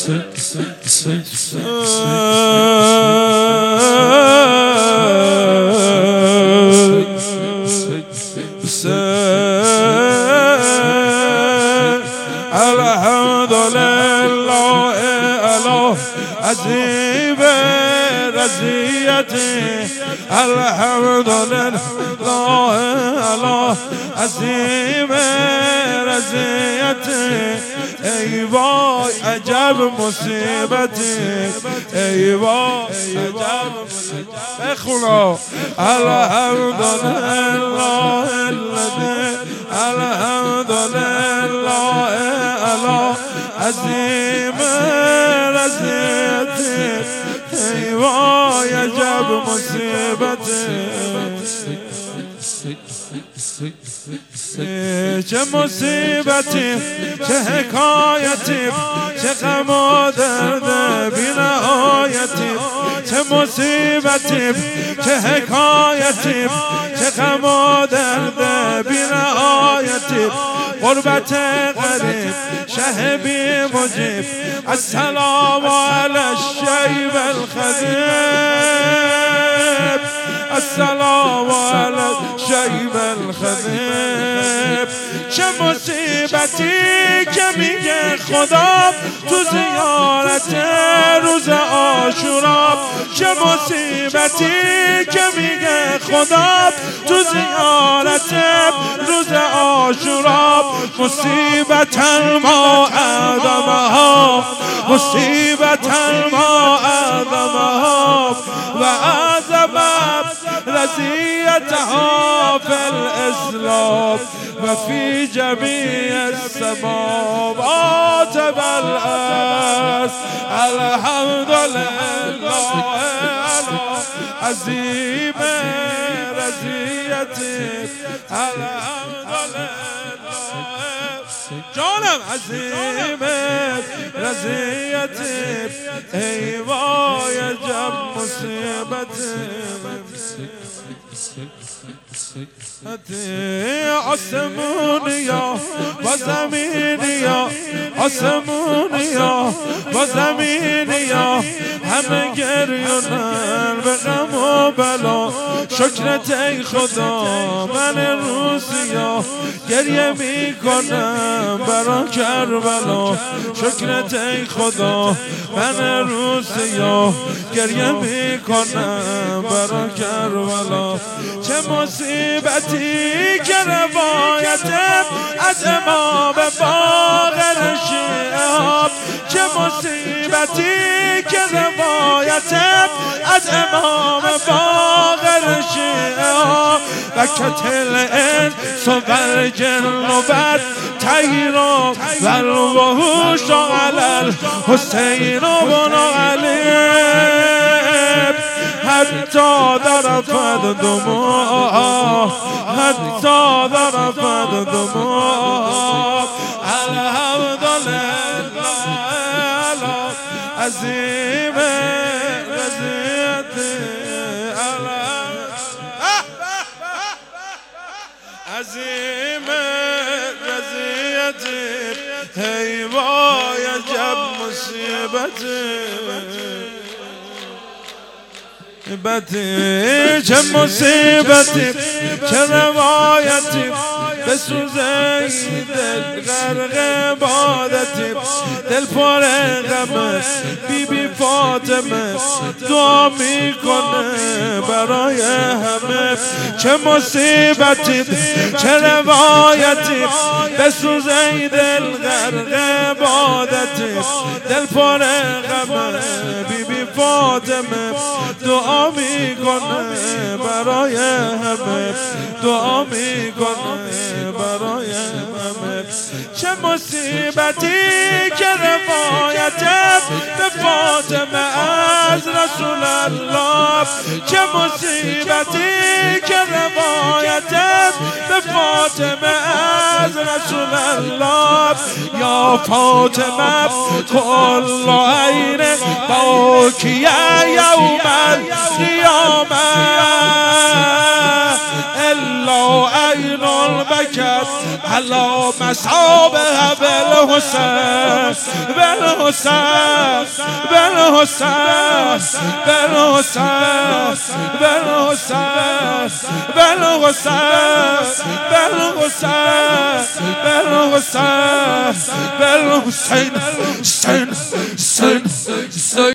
عزيز رزيتي الحمد لله على عزيز رزيتي ای وای عجب مصیبتی ای وای عجب بخونا الحمد لله الحمد لله على عزيز رزيتي ای وای عجب مصیبتی چه مصیبتی چه حکایتی چه غم و درد بی نهایتی چه مصیبتی چه حکایتی چه غم و درد بی نهایتی غربت غریب شه بی مجیب السلام علی الشیب الخذیب السلام علی الشیب الخذیب چه مصیبتی که میگه خدا تو زیارت روز عاشورا چه مصیبتی که میگه خدا تو زیارت روز عاشورا مصیبت ما اعظمها مصیبت ما اعظمها و اعظم رزیتها فی الاسلام و فی جمیع السماوات والارض الحمد لله عظیم رزیتی الحمد لله جانم عظیم رزیتی ای وای عجب مصیبتی آسمونیا و زمینیا آسمونیا و زمینیا همه گریونن به غم و بلا شکرت ای خدا من روسیا گریه میکنم برا کربلا شکرت ای خدا من روسیا گریه میکنم برا کربلا چه مصیبتی که روایتم از امام باقر شیعه چه مصیبتی که روایتم از امام باقر شیعه و کتل انس و الجن و والطیر و الوحوش علی الحسین بن علی حتی ضرفت دموع حتی ضرفت دموع الحمد لله عظیم رزیتی عظیم رزیتی ای وای عجب مصیبتی چه مصیبتی چه روایتی بسوزه دل غرق عبادتی دل پر غمه بی بی فاطمه دعا میکنه برای همه چه مصیبتی چه روایتی بسوزه دل غرق عبادتی دل پر غمه بی بی فاطمه دعا میکنه برای همه دعا میکنه برای همه چه مصیبتی که روایتم به فاطمه از رسول الله چه مصیبتی که روایتم به فاطمه از رسول الله یا فاطمه کل عین باکیه یوم القیامه إلا عين بكت على مصابها بالحسين بالحسين بالحسين بالحسين بالحسين بالحسين بالحسين بالحسين بالحسين